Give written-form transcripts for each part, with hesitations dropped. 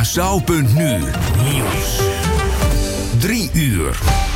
Curaçao.nu Nieuws. 3 uur.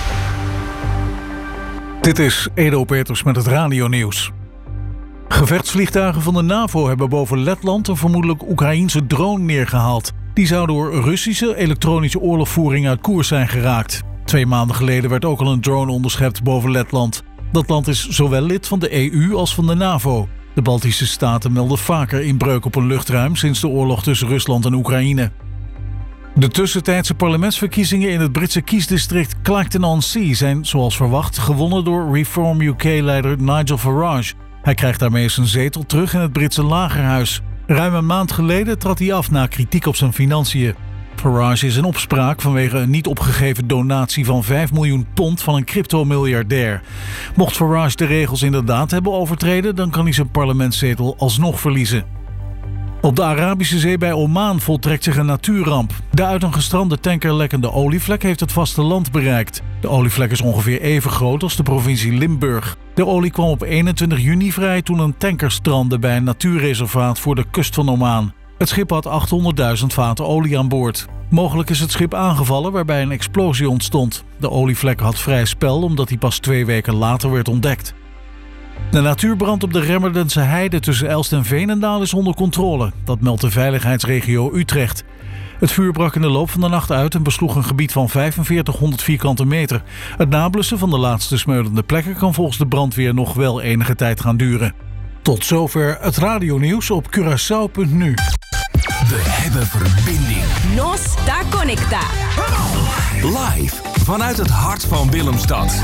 Dit is Edo Peters met het radionieuws. Gevechtsvliegtuigen van de NAVO hebben boven Letland een vermoedelijk Oekraïense drone neergehaald. Die zou door Russische elektronische oorlogvoering uit koers zijn geraakt. 2 maanden geleden werd ook al een drone onderschept boven Letland. Dat land is zowel lid van de EU als van de NAVO. De Baltische staten melden vaker inbreuk op een luchtruim sinds de oorlog tussen Rusland en Oekraïne. De tussentijdse parlementsverkiezingen in het Britse kiesdistrict Clacton-on-Sea zijn, zoals verwacht, gewonnen door Reform UK-leider Nigel Farage. Hij krijgt daarmee zijn zetel terug in het Britse lagerhuis. Ruim een maand geleden trad hij af na kritiek op zijn financiën. Farage is in opspraak vanwege een niet opgegeven donatie van £5 miljoen van een cryptomiljardair. Mocht Farage de regels inderdaad hebben overtreden, dan kan hij zijn parlementszetel alsnog verliezen. Op de Arabische Zee bij Oman voltrekt zich een natuurramp. De uit een gestrande tanker lekkende olievlek heeft het vasteland bereikt. De olievlek is ongeveer even groot als de provincie Limburg. De olie kwam op 21 juni vrij toen een tanker strandde bij een natuurreservaat voor de kust van Oman. Het schip had 800.000 vaten olie aan boord. Mogelijk is het schip aangevallen waarbij een explosie ontstond. De olievlek had vrij spel omdat hij pas 2 weken later werd ontdekt. De natuurbrand op de Remmerdense heide tussen Elst en Veenendaal is onder controle. Dat meldt de veiligheidsregio Utrecht. Het vuur brak in de loop van de nacht uit en besloeg een gebied van 4500 vierkante meter. Het nablussen van de laatste smeulende plekken kan volgens de brandweer nog wel enige tijd gaan duren. Tot zover het radionieuws op Curaçao.nu. We hebben verbinding. Nos está conecta. Live vanuit het hart van Willemstad.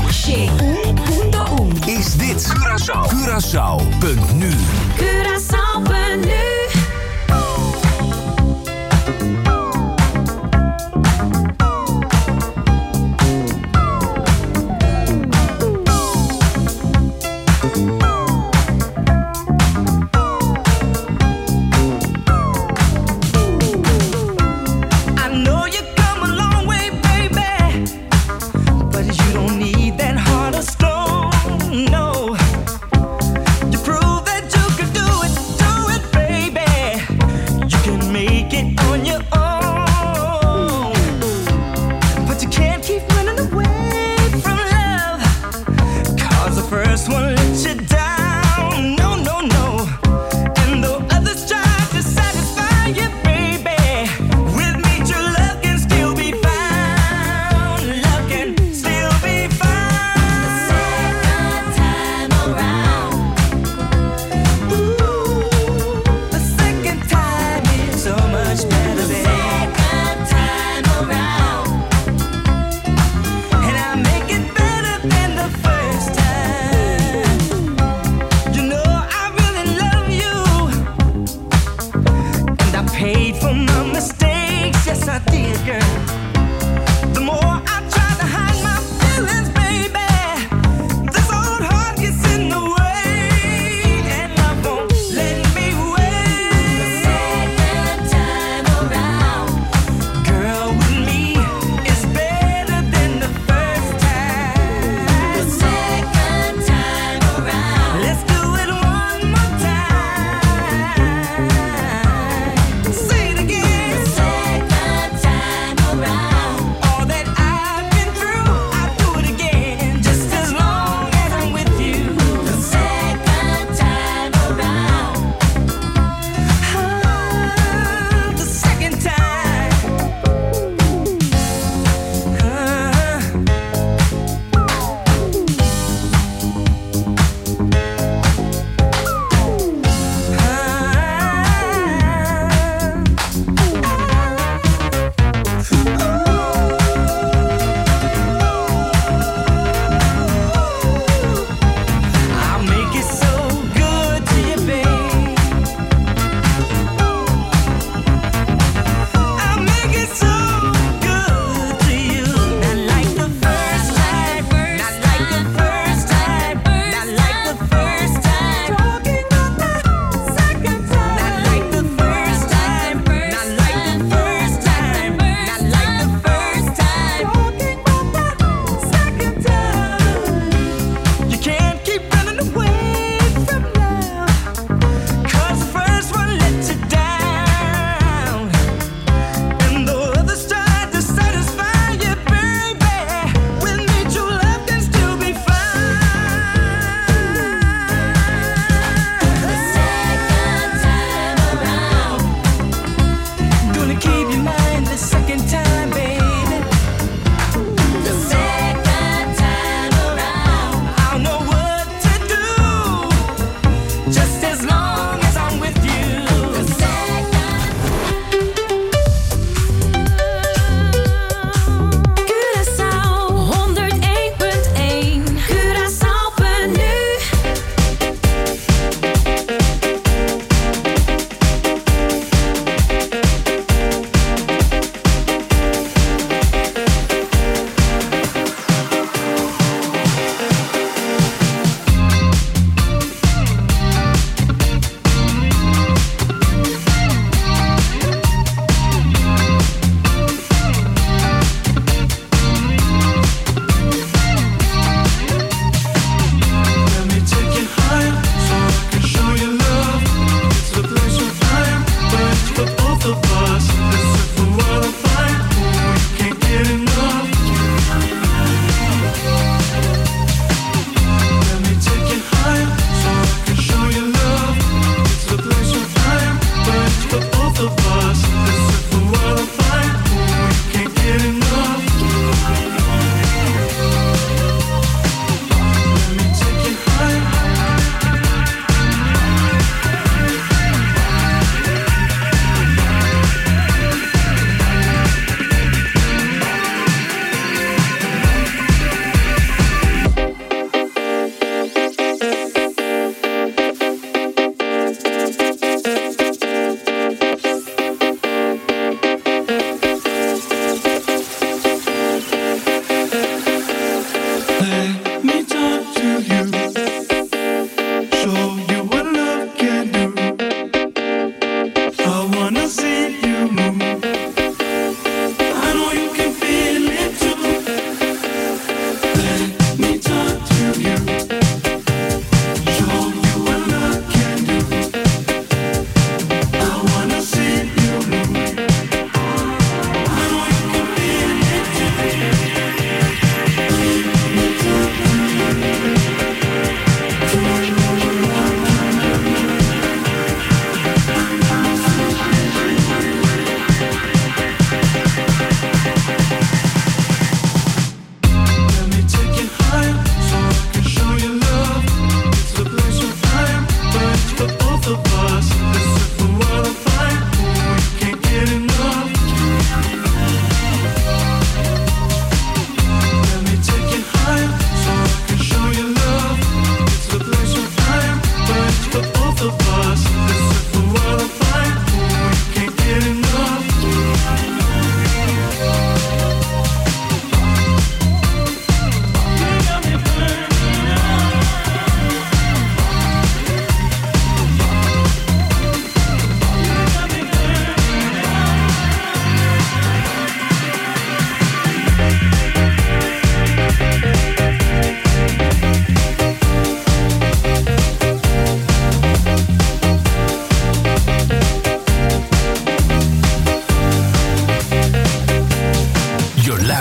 Is dit Curaçao.nu. Curaçao.nu. Baby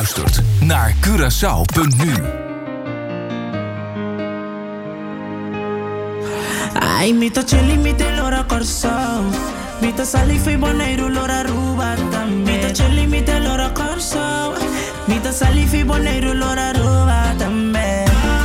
luistert naar Curaçao.nu. Ai, mito chili, mito lora corso. Mito sali, fui boneiro, lora ruba também. Mito chili, mito lora corso. Mito sali, fui boneiro, lora ruba também.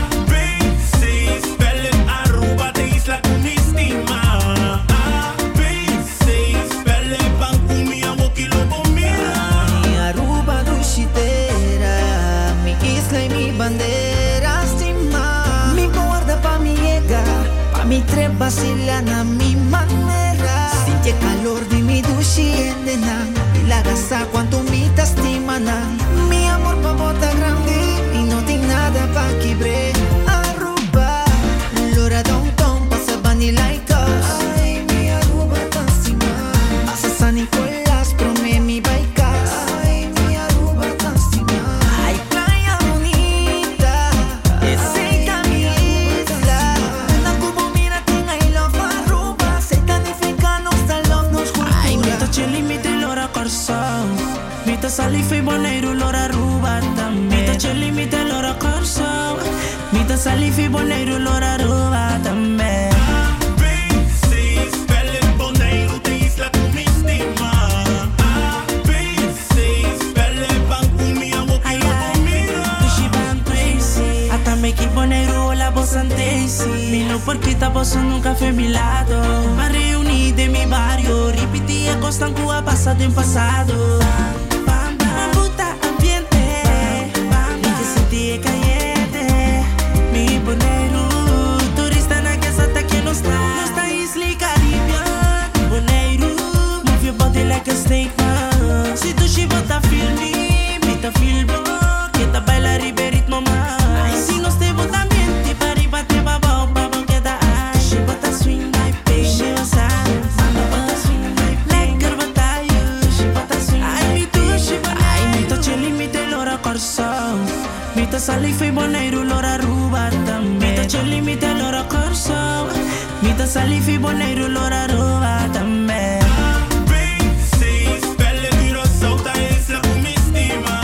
Mi tre vacila na mi manera. Siente calor de mi dushi endena. Y la gasa cuanto mi te estima na. Mi amor pa bota grande. Y no tiene nada pa quibre. Aruba, Lora Don Tom, pasa bani like us. Ay, mi Aruba tan sima. Pasa San Nicolás, prome mi baikas. Ay, mi Aruba tan sima. Ay, playa bonita. Ese mito sali fui boneiro, lora ruba também. Mito chili, mito lora corso. Mito sali fui boneiro, lora ruba também. A-B-C, spellen boneiro, tem isla com me estima. A-B-C, spellen banco, minha boca e comida. Tu chiban crazy. Até me que boneiro, olha bostante. Mino porquita, posso nunca foi mi lado. Ma reunida em mi barrio. Repetir a costa que a passado em passado. Mi boneiro, turista na casa tá que não está. Não está Isla Caribe. Boneiro, move your body like a snake man. Se tu chiva tá filme, me tá filmo. Que tá baila ritmo man. Se não te bota mente, pari bate babau, babau que da ai. She bota swing like baby. She was out, bota swing like lekker bataille. She bota swing like me too, she bota. Ai, me to chili, me te lora corso. Mito sali fui boneiro, lora ruba também. Mito chili, mito lora corso. Mito sali fui boneiro, lora ruba também. A-B-C, spellen Curaçao, tá isla com me estima.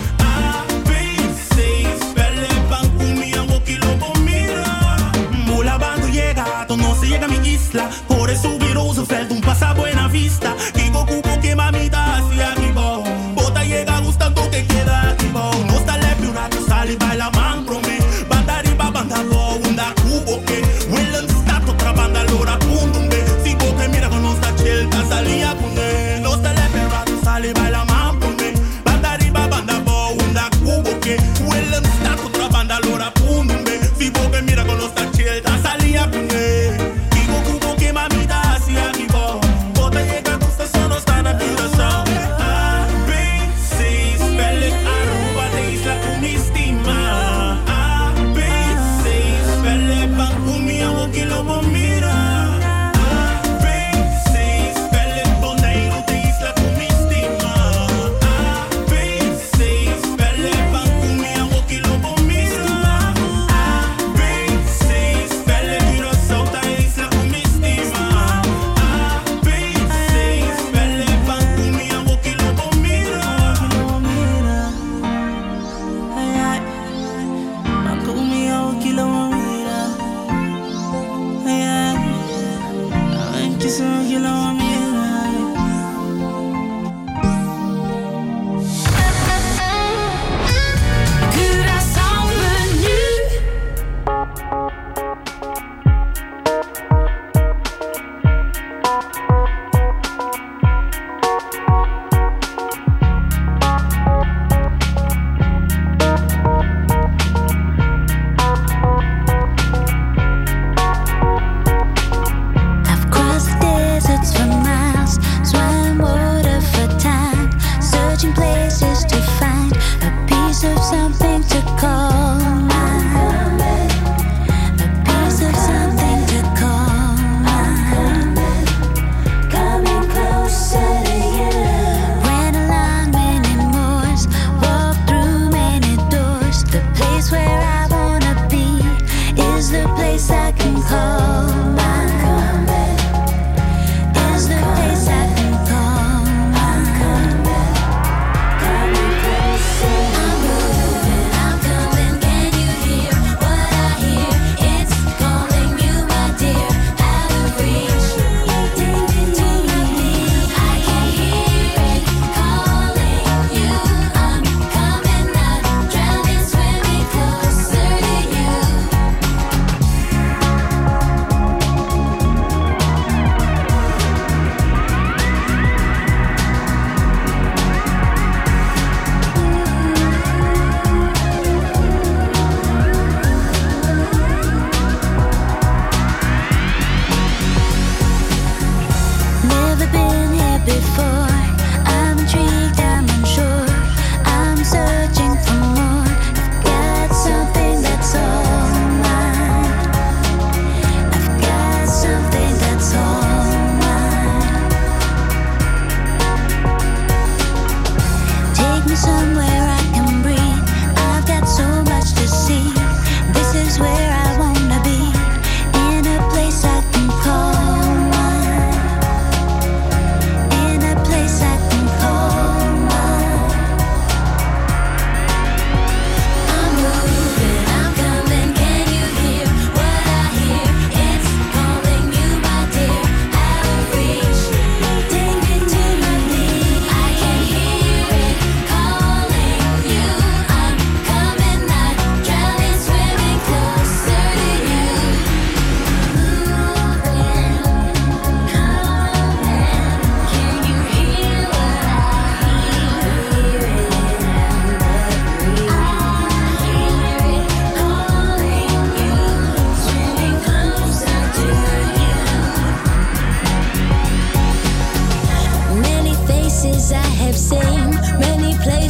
A-B-C, spellen banco, minha boca e comida. Mula bando llega, tu no se llega a mi isla. Por eso viroso, feld un pasa buena vista. Kiko cubo que mamita hacia aquí bo. Bota llega gustando que queda aquí bo. No está leve una tu sali baila man pro me. Banda riba banda bo, unda cubo que. Willen staat otra banda lora pundumbe. Si boke mira con no está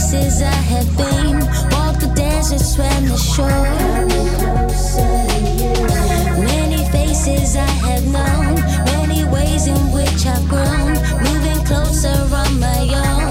places I have been, walked the desert, swam the shore. Many faces I have known, many ways in which I've grown, moving closer on my own.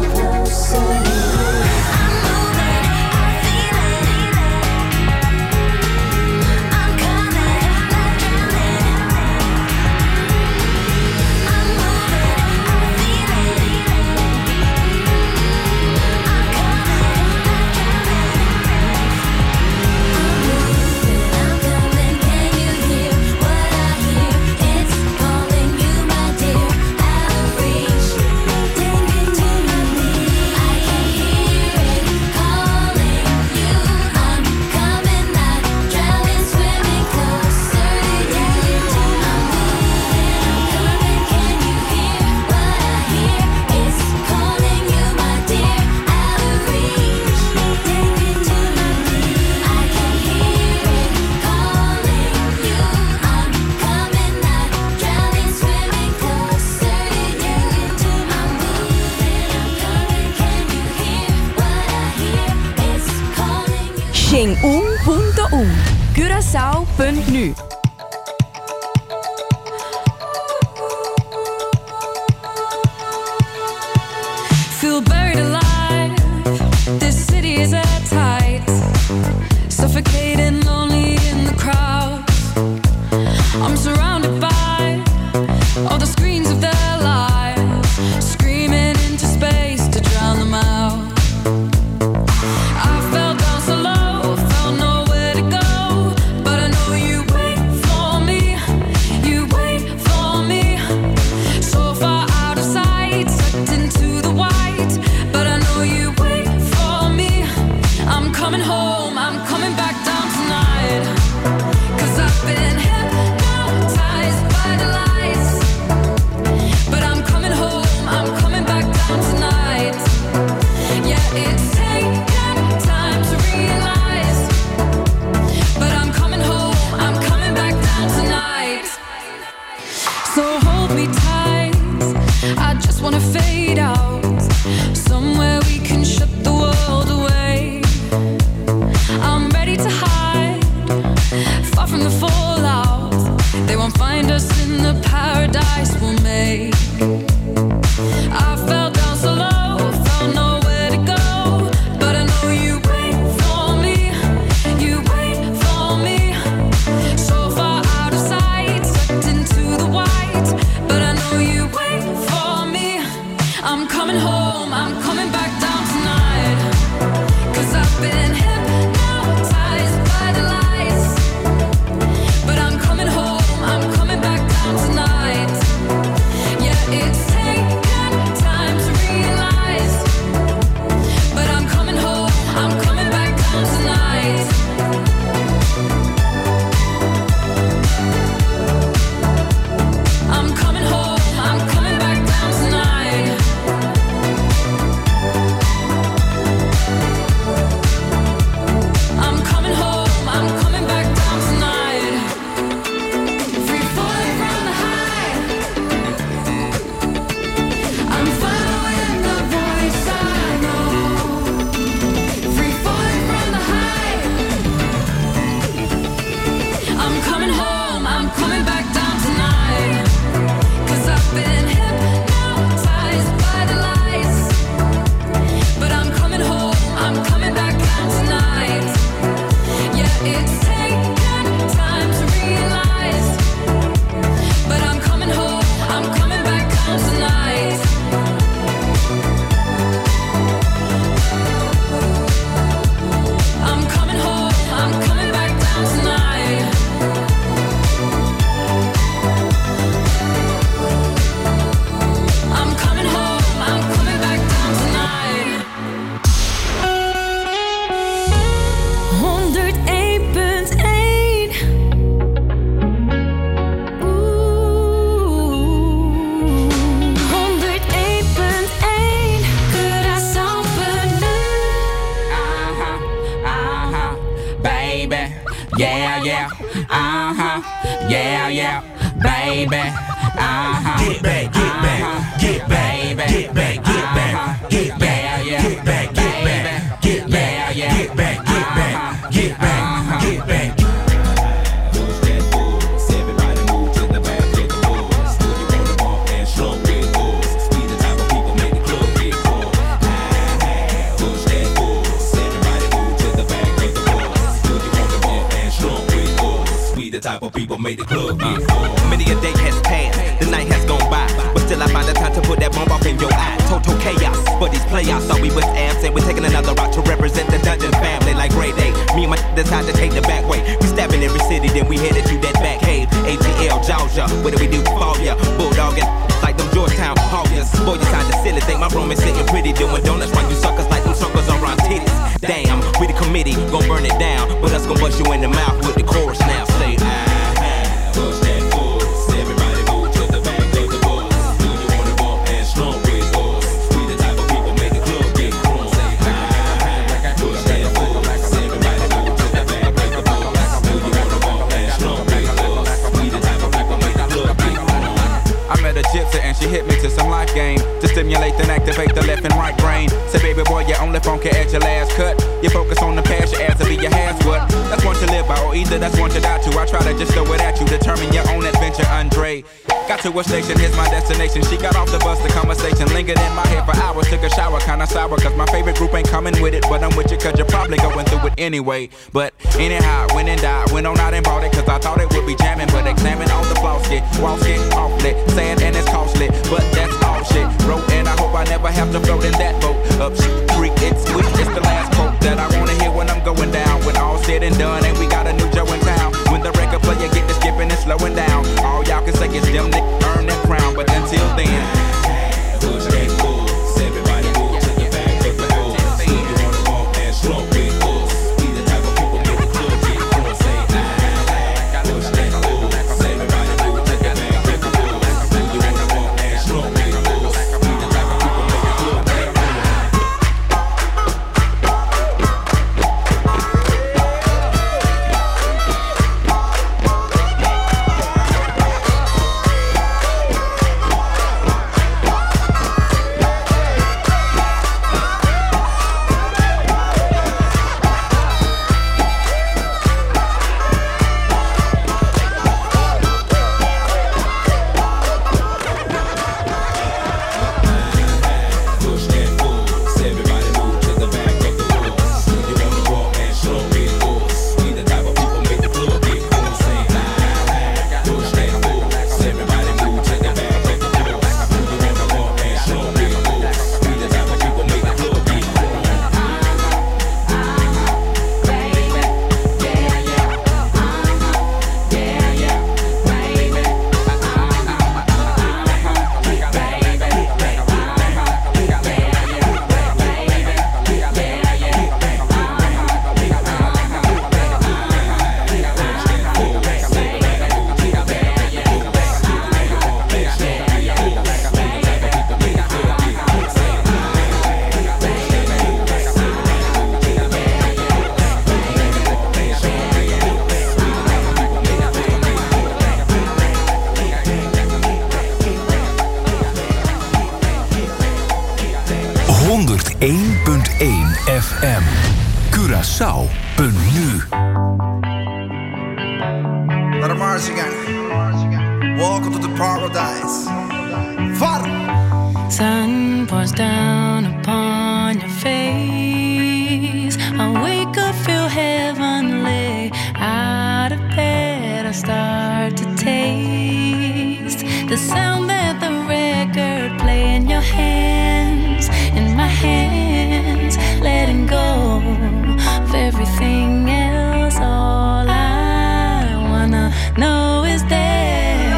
Sing 1.1 Curaçao.nu. Feel buried alive. This city is at tight, suffocating, lonely in the crowd. I'm surrounded by all the screens of their lives, screaming into space to drown them out. I fell down so low, felt nowhere to go, but I know you wait for me, you wait for me. So far out of sight, sucked into the white, but I know you wait for me. I'm coming home, I'm coming back down tonight, 'cause I've been hypnotized by the lights. But I'm coming home, I'm coming back down tonight. Yeah, it's taken time to realize, but I'm coming home, I'm coming back down tonight. So hold me tight, I just wanna fade out, somewhere we can shut the world away. I'm ready to hide, far from the fallout. They won't find us in the paradise we'll make. I fell down so low, found nowhere to go, but I know you wait for me, you wait for me. So far out of sight, sucked into the white, but I know you wait for me. I'm coming home, I'm coming back down tonight, 'cause I've been hypnotized by the lights. But I'm coming home, I'm coming back down tonight. Yeah, it's taken time to realize, but I'm coming home, I'm coming back down tonight. I'm coming home, I'm coming back down tonight. I'm coming home, I'm coming back down tonight. Free falling from the high, I'm following the voice I know. Free falling from the high, I'm coming home, I'm coming back down tonight, 'cause I've been hypnotized by the lights. But I'm coming home, I'm coming back down tonight. Yeah, it's taken time to realize, but I'm coming home, I'm coming back down tonight. I'm coming home, I'm coming back down tonight. I'm coming home, I'm coming back down tonight. 101.1 101.1 Curaçao.nu. Baby, yeah, yeah, yeah, yeah, baby, Get back, get back, get back, get back, get back, get back, get back, get type of people make the club get full. Many a day has passed, the night has gone by, but still I find the time to put that bomb off in your eye. Total chaos, but these playoffs thought we was absent. We're taking another route to represent the Dungeon family like Grey Day. Me and my decide to take the back way. We stabbing every city, then we headed to that back cave. ATL, Georgia, what do we do for ya? Bulldogging like them Georgetown Hoggers. Boy, you sound silly, think my room is sitting pretty, doing donuts while you suckers like them suckers around titties. Damn, we the committee, gon' burn it down, but us gon' bust you in the mouth with the chorus now. Say, push that force, everybody move to the back of the bus. Do you wanna bump and slump with us? We the type of people make the club get crunk. Say, push that force, everybody move to the back of the bus. Do you wanna bump and slump with us? We the type of people make the club get crunk. I met a gypsy and she hit me to some life game to stimulate and activate the left and right brain. Say, baby boy, you only funky at your last cut. You focus on the past, your ass to be your has what? That's one to live by, or either that's one to die to. I try to just throw it at you, determine your own adventure, Andre. Got to a station, here's my destination. She got off the bus, the conversation lingered in my head for hours. Took a shower, kinda sour, cause my favorite group ain't coming with it. But I'm with you cause you're probably going through it anyway. But anyhow, went and died, went on out and bought it, cause I thought it would be jamming. But examine all the flaws, get walls get awfully sad and it's costly, but that's all shit. Wrote and I hope I never have to float in that boat. Up creek, it's sweet, it's the last quote that I wanna hear when I'm going down. When all said and done and we got a new Joe in town. When the record player get to skipping and slowing down, all y'all can say is them niggas earn that crown. But until then, push that force, everybody move to the back of the bus. Do you wanna bump and slump with us? We the type of people make the club get crunk. Say, push that force, everybody move to the back of the bus. Do you wanna bump and slump with us? We the type of people make the club get crunk. FM. Curaçao.nu. Let them march again. Welcome to the paradise. Far. Sun pours down upon your face. I wake up, feel heavenly. Out of bed, I start to taste the sound that the record play in your hands, in my hands, letting go of everything else. All I wanna know is this.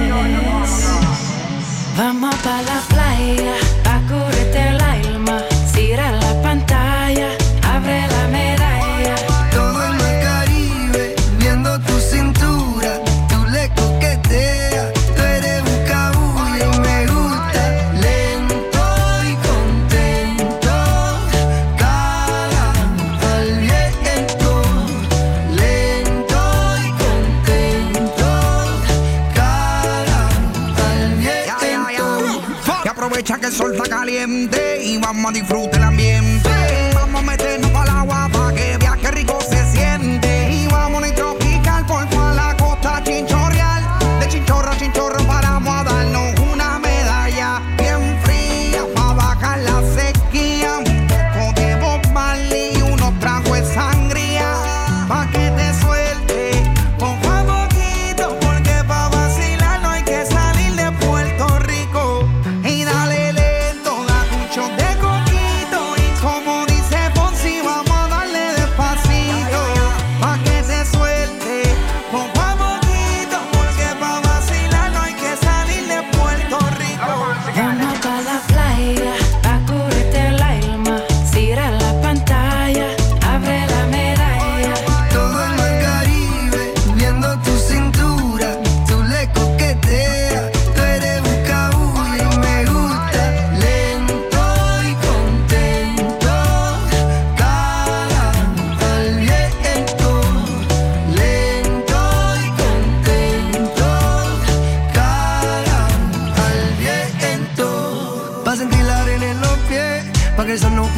Vamos pa' la playa, pa' curarte el alma. Cierra la pantalla, abre la medalla. Todo en el Caribe, viendo tu cintura. Tú le coqueteas, tú eres un cabullo y me gusta. Lento y contento, cara al viento. Lento y contento, cara al viento. Y aprovecha que el sol está caliente y vamos a disfrutar el ambiente. Vamos a meternos para el agua para que veas qué rico se siente. Y vamos a tropical por toda la costa chinchorreal. De chinchorro a chinchorro paramos a darnos una medalla bien fría para bajar la sequía. Un poco de Bob Marley y unos tragos de sangría pa' que te suelte poco a poquito.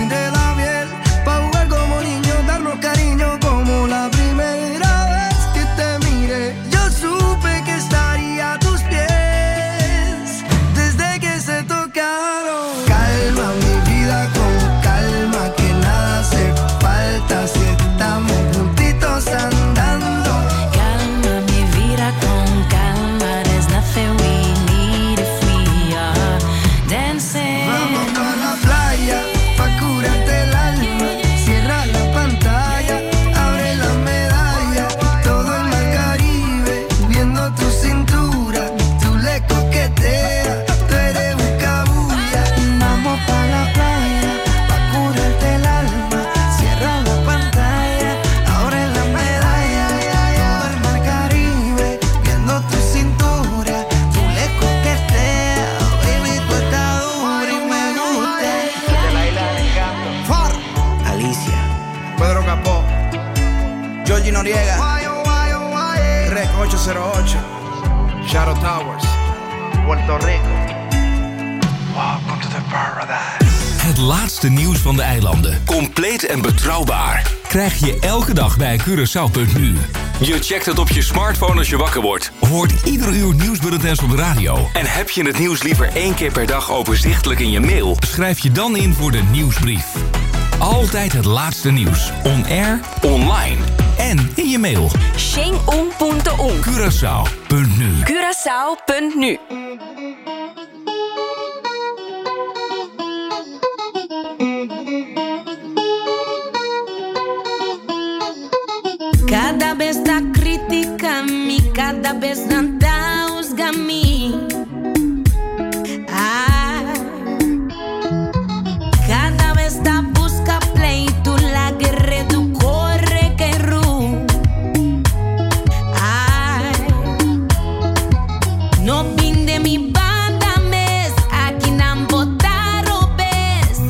de la piel, pa' jugar como niños, darnos cariño como la primera vez que te miré. Yo supe que estaría a tus pies desde que se tocaron. Calma mi vida con calma, que nada hace falta si estamos juntitos andando. Calma mi vida con calma, there's nothing we need if we are dancing. Vamos pa' la playa, pa' curarte el alma. Cierra la pantalla, abre la medalla. Todo el mar Caribe, viendo tu cintura. Tú le coqueteas, tú eres un cabulla. Vamos pa' la playa, pa' curarte el alma. Cierra la pantalla, abre la medalla. Todo el mar Caribe, viendo tu cintura. Tú le coqueteas, baby, tú estás dura y me gusta. De la isla del encanto. Far. Alicia, Pedro Capó, Georgie Noriega, Rec 808, Shadow Towers, Puerto Rico. Welcome to the paradise. Het laatste nieuws van de eilanden. Compleet en betrouwbaar. Krijg je elke dag bij Curaçao.nu. Je checkt het op je smartphone als je wakker wordt. Hoort ieder uur nieuwsbulletins op de radio. En heb je het nieuws liever 1 keer per dag overzichtelijk in je mail? Schrijf je dan in voor de nieuwsbrief. Altijd het laatste nieuws. On air, online en in je mail. Xing1.1 Curaçao.nu. Curaçao.nu. Cada vez da crítica a mí, cada vez da juzga a mí. Cada vez da busca pleito, la guerra do corre que ru. No vim de mi banda mes, aquí não botaram bes.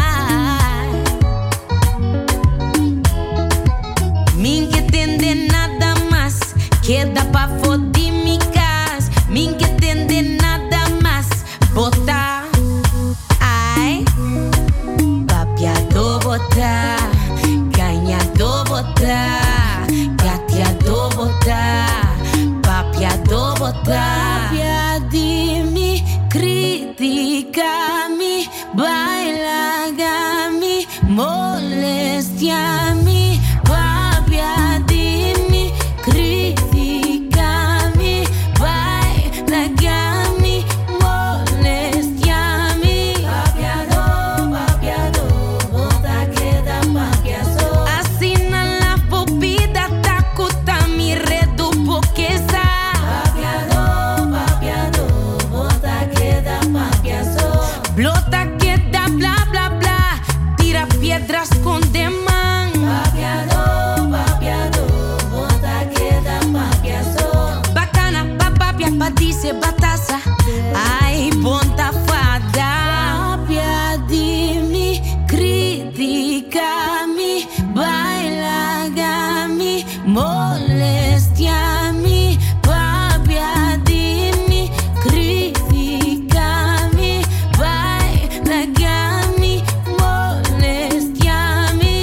Min que tende nada más, queda pa foder mi casa. Min que tende nada más, botar. Ai, papiado botar, ganhado botar, gateado botar, papiado botar. Papiadimi, critica-me, bailagami, molestia-me. Papiadimi, critica-me, bailagami, molestia-me. Papiado, papiado, bota queda papiazo. Assina la bebida, tacuta mi redu poqueza. Papiado, papiado, bota queda papiazo. Blota queda bla bla bla, tira piedras con demán. Papiado, papiado, bota queda papiazo. Bacana, papapia, patice, bataza. Ai, bonta fada. Papiadimi, critica-me, bailagami, molestia-me. Papiadimi, critica-me, bailagami, molestia-me.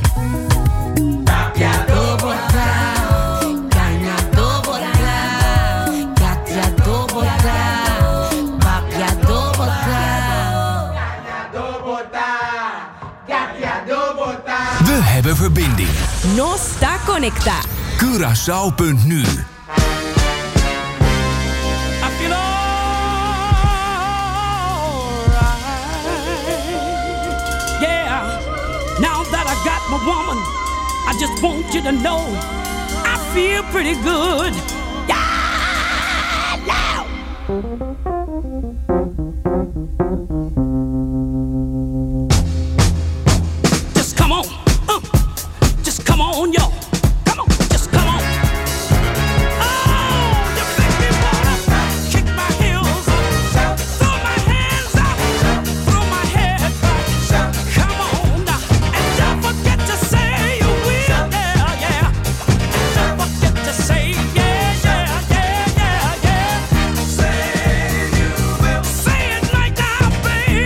Papiado botar, ganhado botar, gateado botar, papiado botar. We hebben verbinding. No está conecta. Curaçao.nu. I feel alright. Yeah, now that I got my woman, I just want you to know I feel pretty good. Yeah, now. Just come on, just come on, y'all. Come on, just come on. Oh, you make me wanna kick my heels up, throw my hands up, throw my head back. Come on now, and don't forget to say you will, yeah, yeah. And don't forget to say, yeah, yeah, yeah, yeah, yeah. Say you will. Say it like that, baby.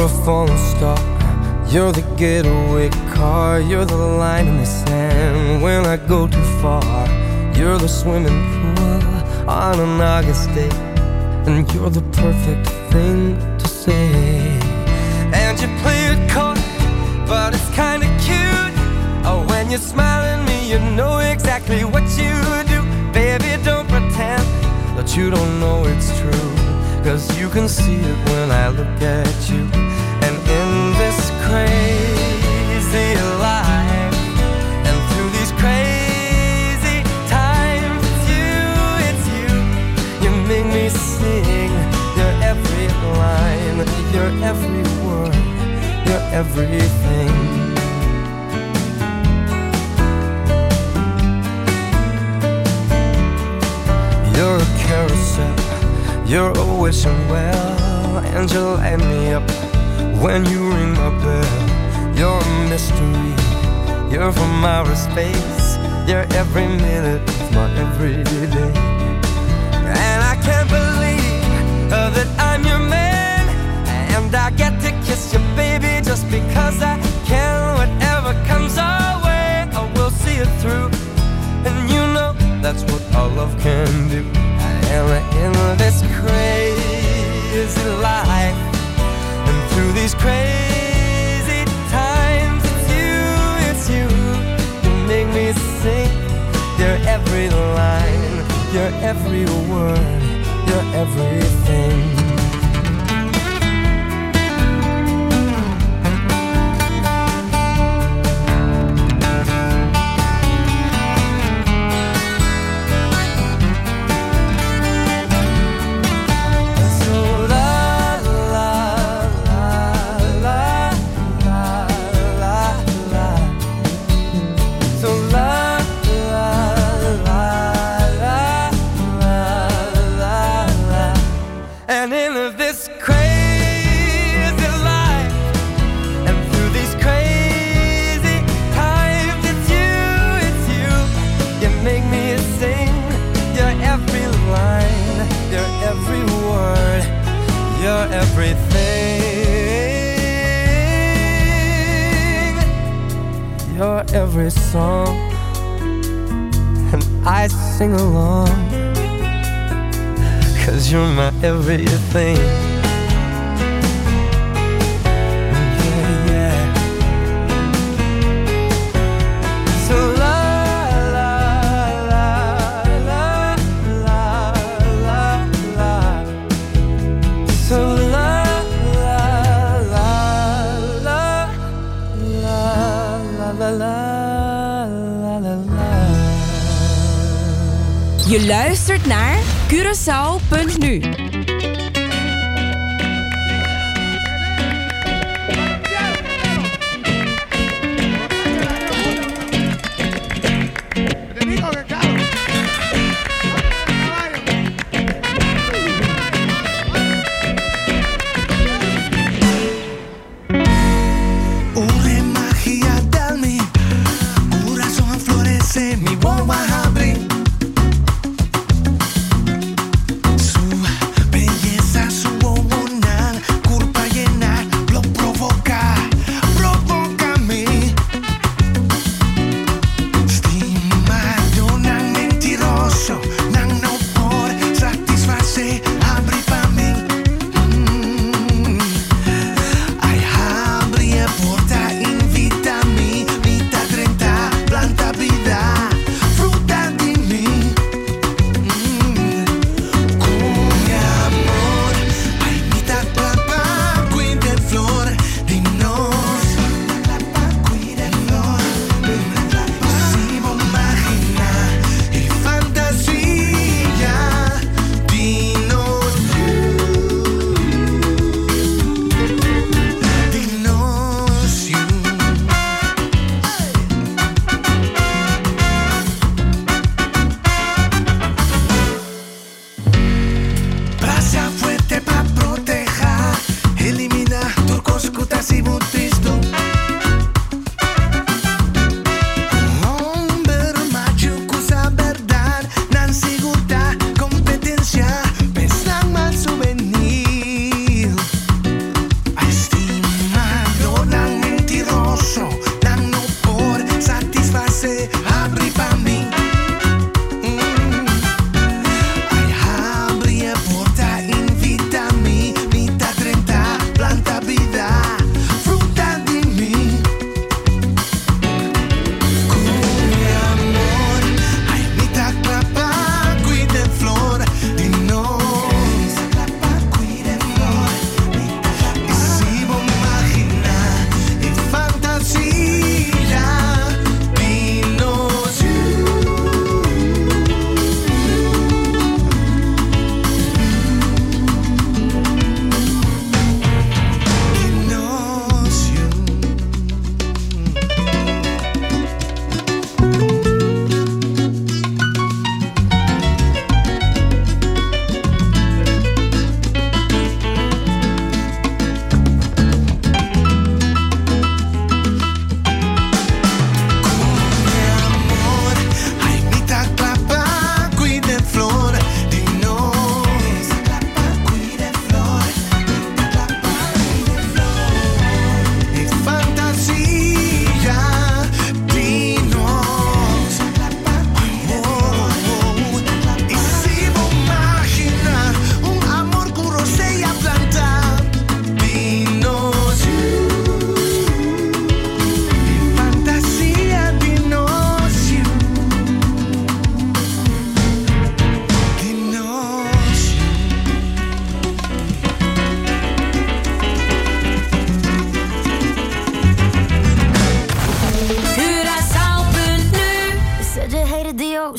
a falling star. You're the getaway car. You're the line in the sand when I go too far. You're the swimming pool on an August day, and you're the perfect thing to say. And you play it cold, but it's kinda cute. Oh, when you smile at me, you know exactly what you do. Baby, don't pretend that you don't know it's true, 'cause you can see it when I look at you. And in this crazy life, and through these crazy times, it's you, you make me sing your every line, your every word, your everything. You're a carousel, you're a wishing well, and you light me up when you ring my bell. You're a mystery, you're from outer space, you're every minute of my everyday. And I can't believe that I'm your man, and I get to kiss you, baby, just because I can. Whatever comes our way, I will see it through, and you know that's what our love can do. And in this crazy life, and through these crazy times, it's you, you make me sing your every line, your every word, your everything. Every song, and I sing along, 'cause you're my everything. Yeah, yeah. So la la la la la la la. So la la la la la la la. Je luistert naar Curaçao.nu. Mi bomba abrir.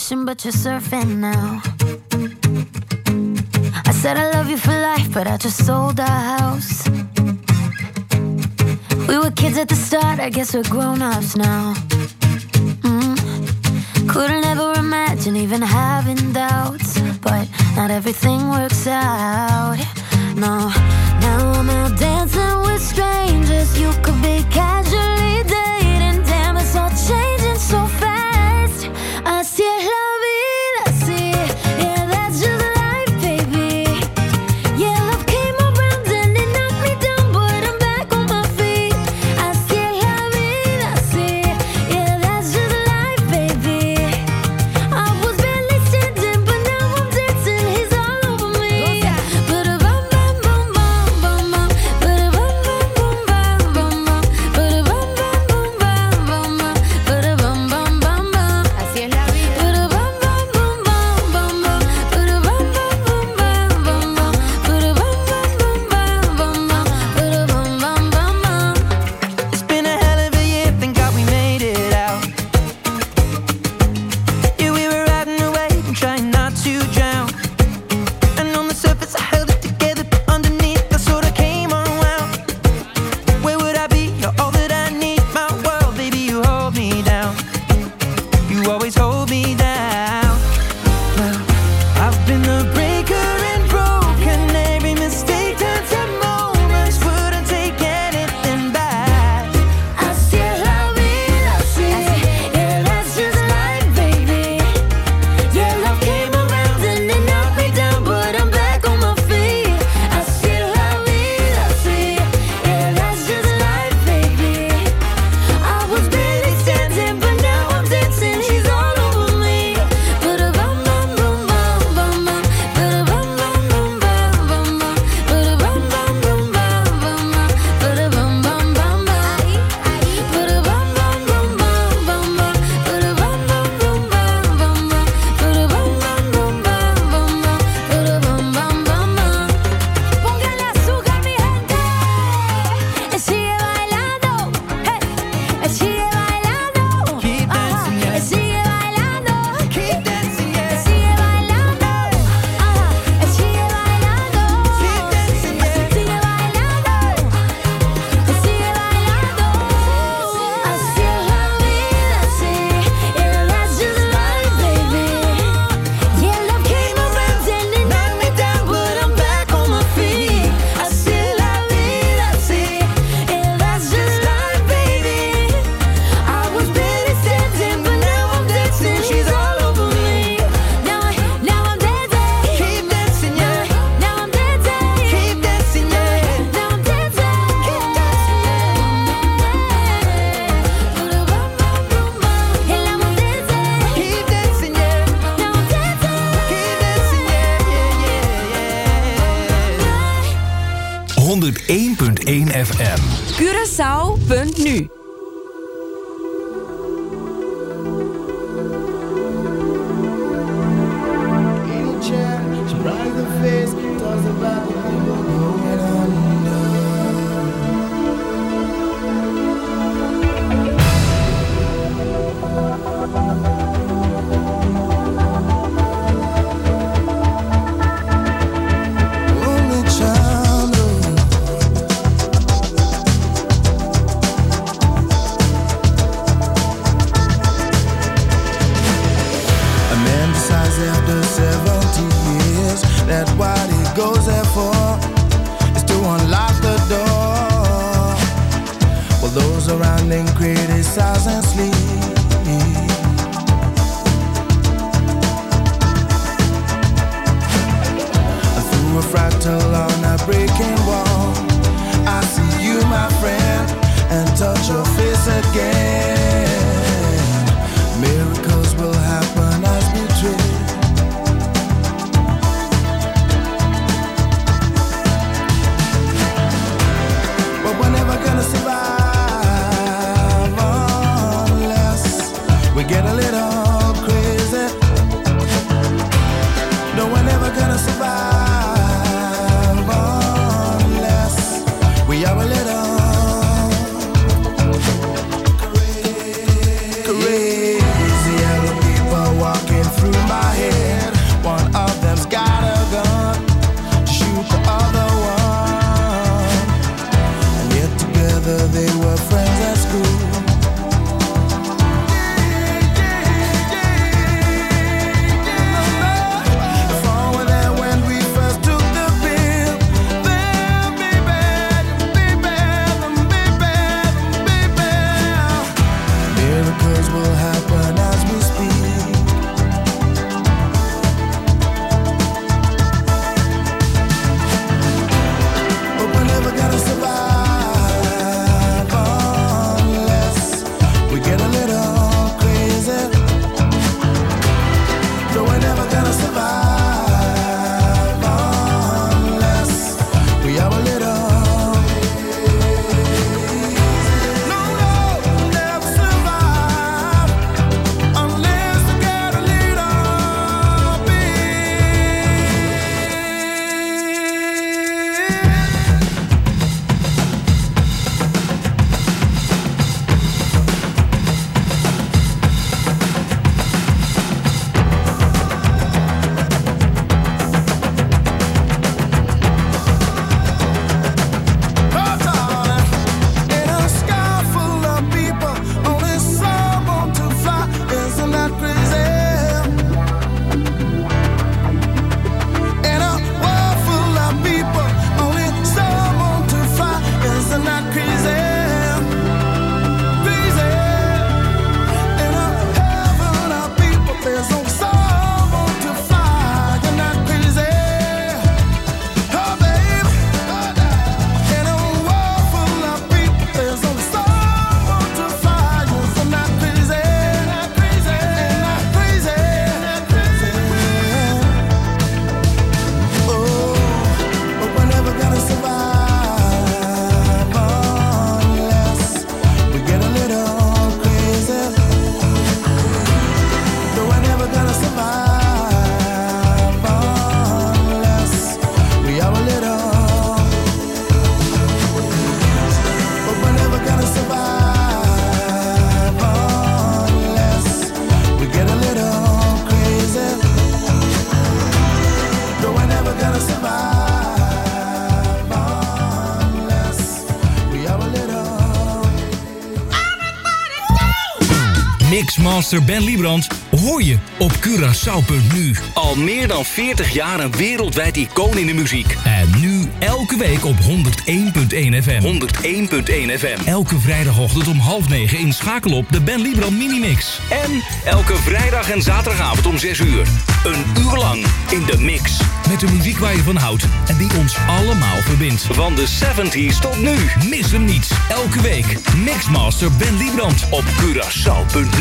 ocean, but you're surfing now. I said I love you for life, but I just sold our house. We were kids at the start, I guess we're grown-ups now. Couldn't ever imagine even having doubts, but not everything works out. No, now I'm out dancing with strangers. You could be casually dating. Damn, it's all changing so fast. Así es la vida, así. Yeah, that's just life, baby. Yeah, love came around and it knocked me down, but I'm back on my feet. Así es la vida, así. Yeah, that's just life, baby. I was barely standing, but now I'm dancing. He's all over me. Ba-da-bum, bum, bum, bum, bum, bum. Ba-da-bum, bum, bum, bum, bum, bum. Ba-da-bum, bum, bum, bum, bum, bum. Ba-da-bum, bum, bum, bum. Así es la vida. Ba-da-bum, bum, bum, bum, bum, bum. Ba-da-bum, bum, bum, bum, bum, bum. Ba-da-bum, bum, bum, bum, bum, bum. Ba-da-bum, bum, bum, bum. It's been a hell of a year, thank God we made it out. Yeah, we were riding away and trying not to drown. And on the surface I held it together, but underneath I sort of came unwound. Where would I be? You're all that I need, my world, baby, you hold me down. You always hold me down. Well, I've been the breaker and broken. Every mistake turns to moments. Wouldn't take anything back. Así es la vida, así. Yeah, that's just life, baby. Yeah, love came around and it knocked me down, but I'm back on my feet. Así es la vida, así. Yeah, that's just life, baby. I was barely standing, but now I'm dancing. He's all over me. Ba-da-bum, bum, bum, bum, bum, bum. Ba-da-bum, bum, bum, bum, bum, bum. Ba-da-bum, bum, bum, bum, bum, bum. Ba-da-bum, bum, bum, bum. Ba-da-bum, bum, bum, bum, bum, bum. Ba-da-bum, bum, bum, bum, bum, bum. Ba-da-bum, bum, bum, bum, bum, bum. Ba-da-bum, bum, bum, bum. Póngale azúcar, mi gente. Sigue bailando. Hey. Sigue bailando. Keep dancing, yeah. Sigue bailando. Keep dancing, yeah. Sigue bailando. Sigue bailando. Keep dancing, yeah. Sigue bailando. Sigue bailando. Así es la vida, así. Yeah, that's just life, baby. Yeah, love came around and it knocked me down, but I'm back on my feet. Así es la vida, así. Yeah, that's just life, baby. I was barely standing, but now I'm dancing. She's all over me. Now I'm dancing. Keep dancing, yeah. Now I'm dancing. Keep dancing, yeah. Now I'm dancing. Keep dancing. And now I'm dancing. Keep dancing, yeah. Now I'm dancing. Keep dancing, yeah, yeah, yeah. 101.1 FM. Curaçao.nu. She bright the face, talks about the people going under. Only child, a man decides after 70 years that what he goes there for is to unlock the door. Well, those around him criticize and sleep. Through a fractal on a breaking wall, I see you, my friend, and touch your face again. Miracles will happen as we dream. But we're never gonna survive unless they were friends at school. Mixmaster Ben Liebrand hoor je op Curaçao.nu. Al meer dan 40 jaar een wereldwijd icoon in de muziek. En nu elke week op 101.1 FM. 101.1 FM. Elke vrijdagochtend om 8:30 inschakel op de Ben Liebrand Minimix. En elke vrijdag en zaterdagavond om 6 uur. Een uur lang in de mix. Met de muziek waar je van houdt en die ons allemaal verbindt. Van de 70s tot nu. Mis hem niet. Elke week Mixmaster Ben Liebrand op Curaçao.nu.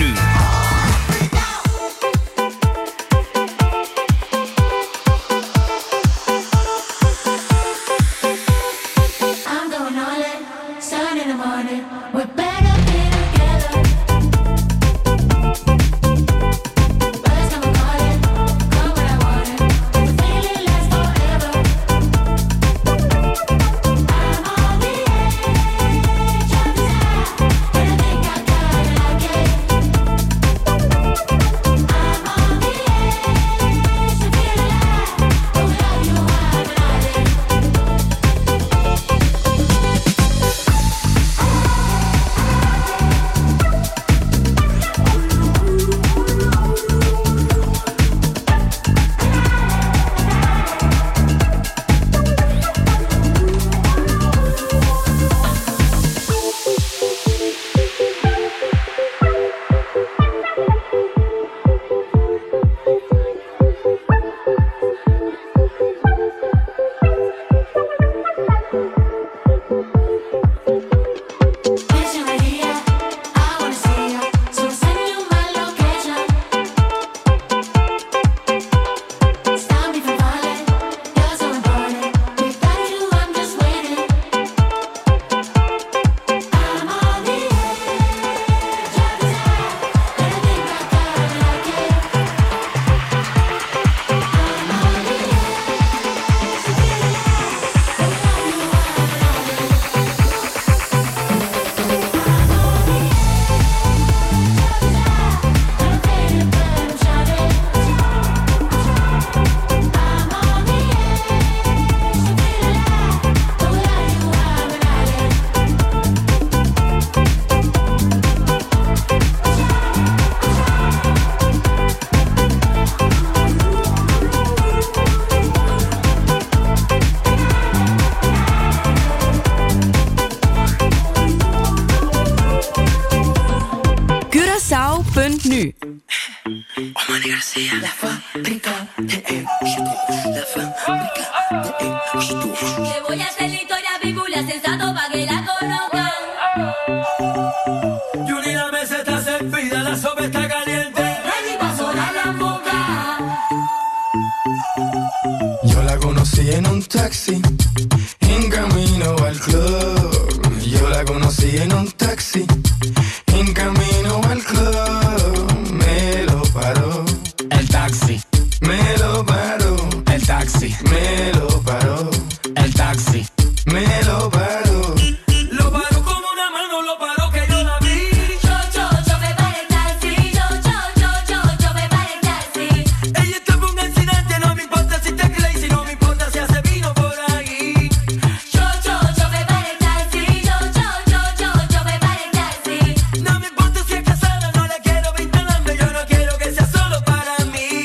nu. Omani Garcia. La fábrica de éxito. La fábrica de éxito. Le voy a hacer la historia bíblia sensato pa' que la conozcan. Yuri, la mesa está servida, la sopa está caliente. Ready pa' sonar la boca. Yo la conocí en un taxi, en camino al club. Yo la conocí en un taxi, en camino al club. Me lo paró el taxi. Me lo paró el taxi. Me lo paró el taxi. Me lo paró. Lo paró con una mano, lo paró que yo la vi. Yo me paré el taxi. Yo me paré el taxi. Ella está por un accidente, no me importa si te crazy, no me importa si hace vino por ahí. Yo me paré el taxi. Yo me paré el taxi. No me importa si es casada, no la quiero vinculando, yo no quiero que sea solo para mí.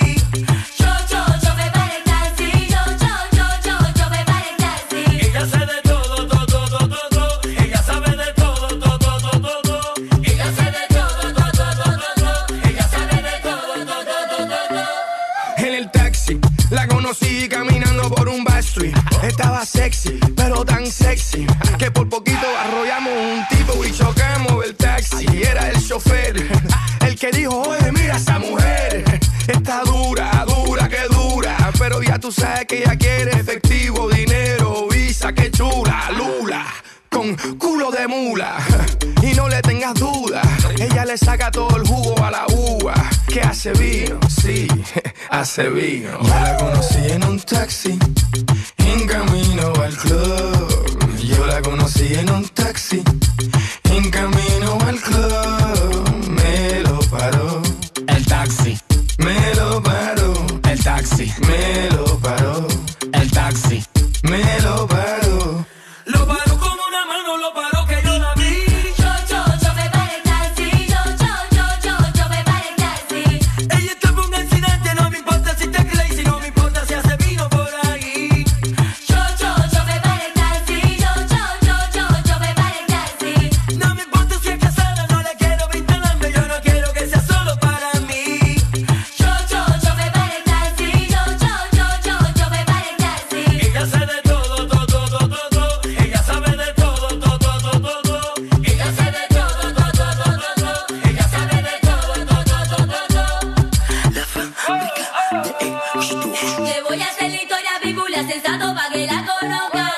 Yo me paré el taxi. Yo me paré el taxi. Ella sabe de todo, todo. Ella sabe de todo, todo. Ella sabe de todo, todo. Ella sabe de todo. En el taxi la conocí caminando por un backstreet. Estaba sexy, pero tan sexy que por poquito arrollamos un tipo y chocamos el taxi. Era el chofer el que dijo: oye, mira esa mujer, está dura, que dura. Pero ya tú sabes que ella quiere efectivo, dinero, visa, que chula, lula, con culo de mula. Y no le tengas duda, ella le saca todo el jugo a la uva. Que hace vino, sí, hace vino. Yo la conocí en un taxi, en camino al club. Yo la conocí en un taxi, en camino al club. Me lo paró el taxi. Me lo paró el taxi. Me lo paró el taxi. Me lo paró. Lo paró con una mano, lo paró que yo la vi. Yo me paré el taxi. Yo me paré el taxi. Ella está por un accidente, no me importa si te crazy, no me importa si hace vino por ahí. Yo me paré el taxi. Yo me paré el taxi. No me importa si es casada, no la quiero vinculando, yo no quiero que sea solo para mí. Yo me paré el taxi. Yo me paré el taxi. Ella sabe de todo, todo. Ella sabe de todo, todo. Ella sabe de todo, todo. Ella sabe de todo, todo. La fábrica de éxito. Le voy a hacer la historia bíblia sensato pa' que la conozcan.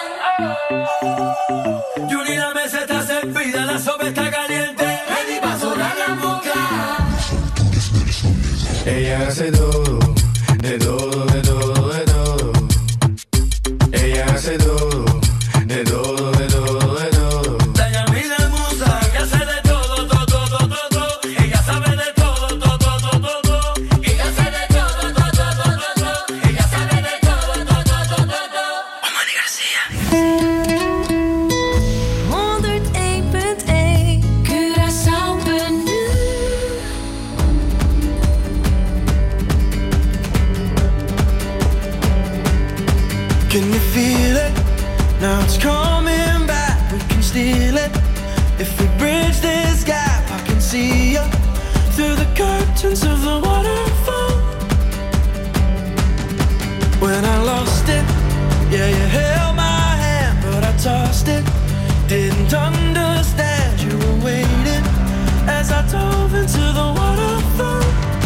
Yuri, la mesa está servida, la sopa está caliente. Ready pa' sonar la boca. Ella hace todo, de todo, de todo, de todo. Ella hace todo, de todo, de todo, de todo. Dayamila Musa, ella hace de todo, todo. Ella sabe de todo, todo. Ella sabe de todo, todo. Ella sabe de todo, todo. Omani Garcia. 101.1 Curaçao.nu. Can you feel it? Now it's coming back. We can steal it. If we bridge this gap, I can see you through the curtains of the waterfall. When I lost it, yeah, you held my hand, but I tossed it. Didn't understand you were waiting as I dove into the waterfall.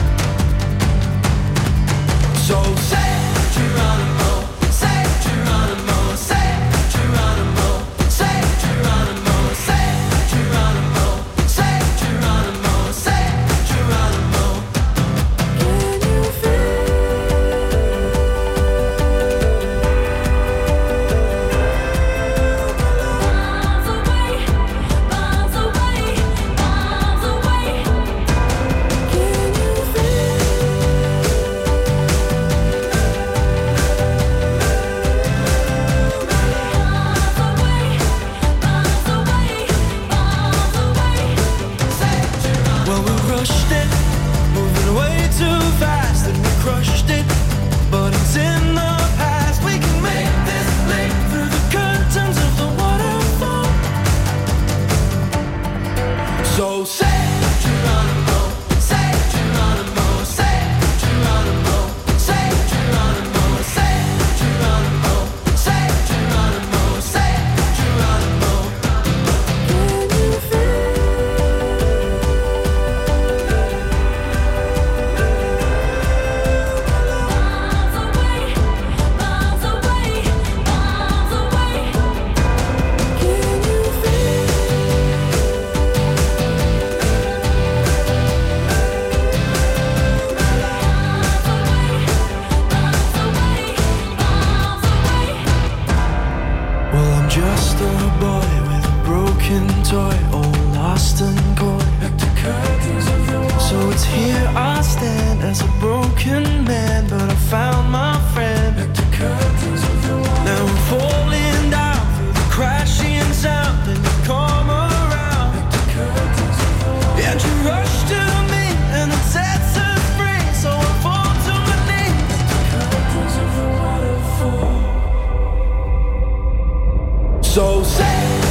So say Geronimo, say Geronimo, say Geronimo, say Geronimo, say Geronimo, say Geronimo, say Geronimo. Can you feel?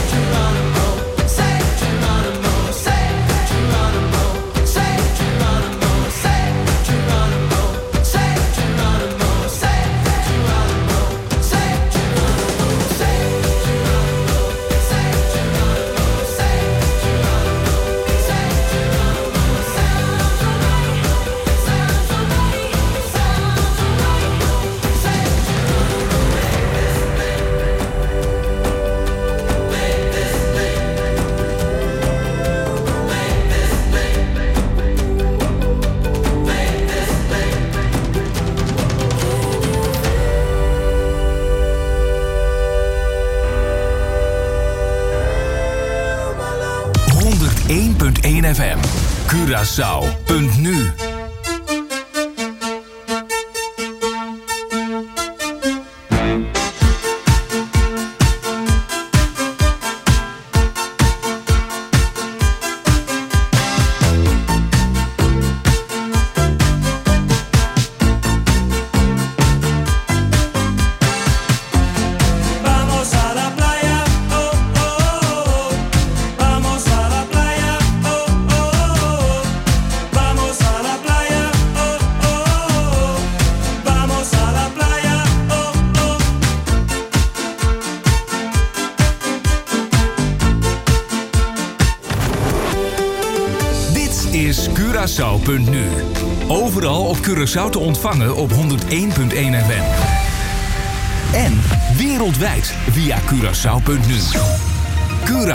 FM. Curaçao.nu. Curaçao.nu. Overal op Curaçao te ontvangen op 101.1 FM. En wereldwijd via Curaçao.nu.